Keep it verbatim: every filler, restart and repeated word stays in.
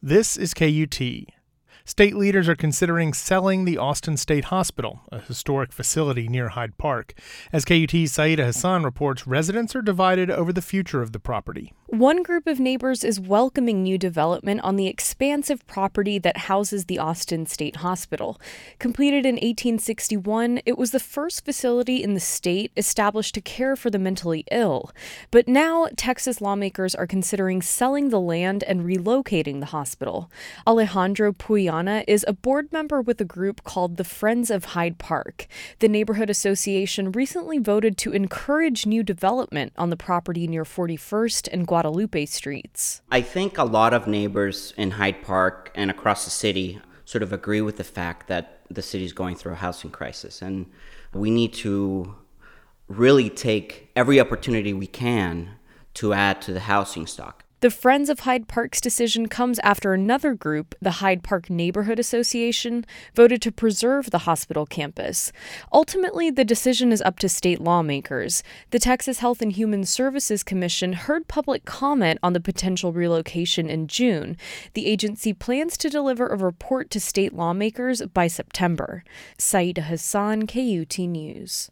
This is K U T. State leaders are considering selling the Austin State Hospital, a historic facility near Hyde Park. As K U T's Saida Hassan reports, residents are divided over the future of the property. One group of neighbors is welcoming new development on the expansive property that houses the Austin State Hospital. Completed in eighteen sixty-one, it was the first facility in the state established to care for the mentally ill. But now, Texas lawmakers are considering selling the land and relocating the hospital. Alejandro Puyana is a board member with a group called the Friends of Hyde Park. The neighborhood association recently voted to encourage new development on the property near forty-first and Guadalupe streets. I think a lot of neighbors in Hyde Park and across the city sort of agree with the fact that the city is going through a housing crisis, and we need to really take every opportunity we can to add to the housing stock. The Friends of Hyde Park's decision comes after another group, the Hyde Park Neighborhood Association, voted to preserve the hospital campus. Ultimately, the decision is up to state lawmakers. The Texas Health and Human Services Commission heard public comment on the potential relocation in June. The agency plans to deliver a report to state lawmakers by September. Saida Hassan, K U T News.